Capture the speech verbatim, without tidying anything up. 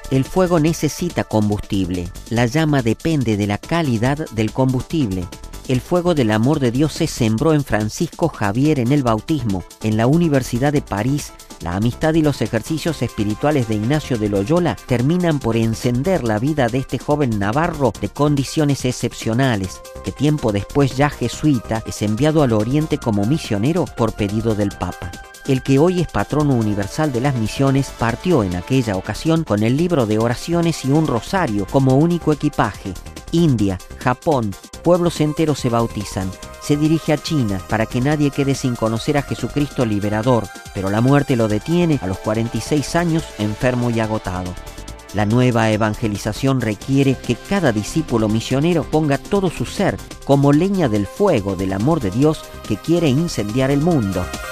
El fuego necesita combustible. La llama depende de la calidad del combustible. El fuego del amor de Dios se sembró en Francisco Javier en el bautismo, en la Universidad de París. La amistad y los ejercicios espirituales de Ignacio de Loyola terminan por encender la vida de este joven navarro de condiciones excepcionales, que tiempo después, ya jesuita, es enviado al Oriente como misionero por pedido del Papa. El que hoy es patrono universal de las misiones partió en aquella ocasión con el libro de oraciones y un rosario como único equipaje. India, Japón, pueblos enteros se bautizan. Se dirige a China para que nadie quede sin conocer a Jesucristo liberador, pero la muerte lo detiene a los cuarenta y seis años, enfermo y agotado. La nueva evangelización requiere que cada discípulo misionero ponga todo su ser como leña del fuego del amor de Dios que quiere incendiar el mundo.